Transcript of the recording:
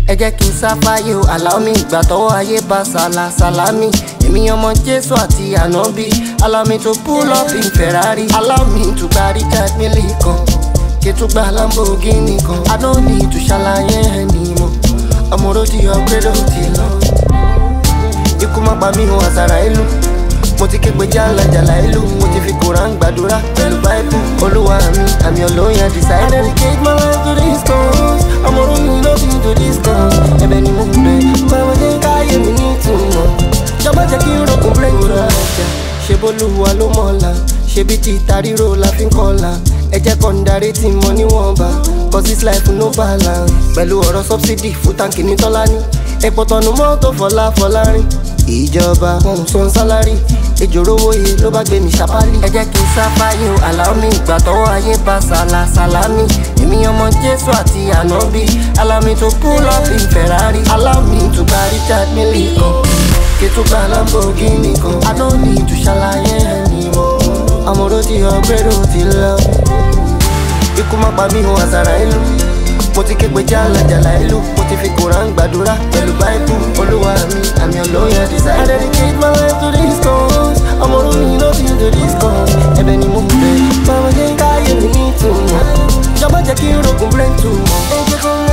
ẹ jẹ́ kí n sáfáyé o allow me ìgbà tọ́wọ́ ayé bá sàlámì èmi ọmọ Jésù àti ànábì allow me to pull up in Ferrari allow me to gba Richard Mille kan kí tún gba Lamborghini kan I don't need to ṣàlàyé ẹni mọ́ ọmọ rodi ọ̀gbẹ́dọ̀ ti lọ ikú má pa mí hàn àsàrà ìlú mo ti ké pe jàlàjàlà ìlú mo ti fi Koran gbàdúrà pẹ̀lú Bible olúwa mi àmì olóyè disciple. I dedicate my life to this cause ọmọ orun mi ló fi to this cause ẹ̀bẹ̀ ni mo bẹ̀ báwo ṣe ń káyé mi ní ìtumọ̀ jọba jẹ́ kí n rògùn break ra ẹja ṣe bólúwa ló mọ̀ọ́la ṣe bí ti ìtaríro la fi ń kọ́la ẹ jẹ́ kọ́ ń darí tí mo níwọ̀nba cause this life no balance pẹ̀lú ọ̀rọ̀ subsidy fún táǹkì ní Tọ́lání epo tọ̀nù mọ́tò Fọlárin ìjọba wọn san sálárì ìjòrówó yìí ló bá gbé mi ṣàpálì. ẹ jẹ́ kí n sáfáyé o allow me ìgbà tọ́wọ́ ayé bá sàlámì èmi ọmọ Jésù àti ànábì allow me to pull up in Ferrari allow me to gba Richard Mille kan kí tún gba Lamborghini kan I don't need to ṣàlàyé ẹni mọ́ ọmọ rodi ọ̀gbẹ́dọ̀ ti lọ ikú má pa mí hàn àsàrà ìlú mo ti ké pe jàlàjàlà ìlú mo ti fi Koran gbàdúrà pẹ̀lú Bible olúwa mi àmì olóyè disciple. I dedicate my life to this cause ọmọ orun mi ló fi to this cause ẹ̀bẹ̀ ni mo bẹ̀ báwo ṣe ń káyé mi ní ìtumọ̀ jọba jẹ́ kí n rògùn brain tumor.